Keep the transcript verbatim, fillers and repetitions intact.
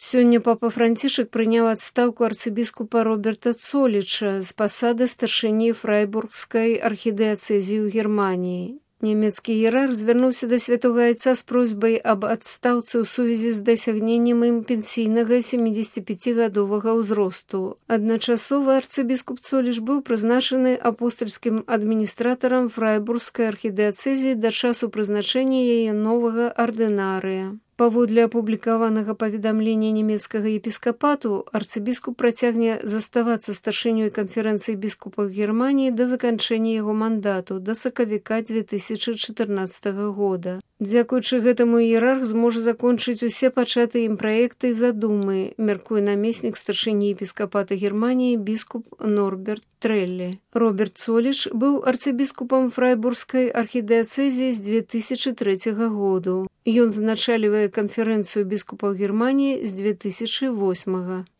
Сёння папа Францішак прыняў адстаўку арцыбіскупа Роберта Цоліча з пасады старшыні фрайбургскай архідыяцэзіі ў Германіі. Нямецкі іерарх звярнуўся да святога айца з просьбай аб адстаўцы ў сувязі з дасягненнем ім пенсійнага сямідзесяціпяцігадовага ўзросту. Адначасова арцыбіскуп Цоліч быў прызначаны апостальскім адміністратарам фрайбургскай архідыяцэзіі да часу прызначэння яе новага ардынарыя. Паводле апублікаванага паведамлення нямецкага епіскапату, арцыбіскуп працягне заставацца старшынёй канферэнцыі біскупаў Германіі да заканчэння яго мандату, да сакавіка дзве тысячы чатырнаццатага года. Дзякуючы гэтаму іерарх зможа закончыць усе пачатыя ім праекты і задумы, мяркуе намеснік старшыні епіскапата Германіі біскуп Норберт Трэллі. Роберт Цоліч быў арцыбіскупам фрайбургскай архідыяцэзіі з дзве тысячы трэцяга году. Ён значалівае канферэнцыю біскупаў Германіі з дзве тысячы восьмага.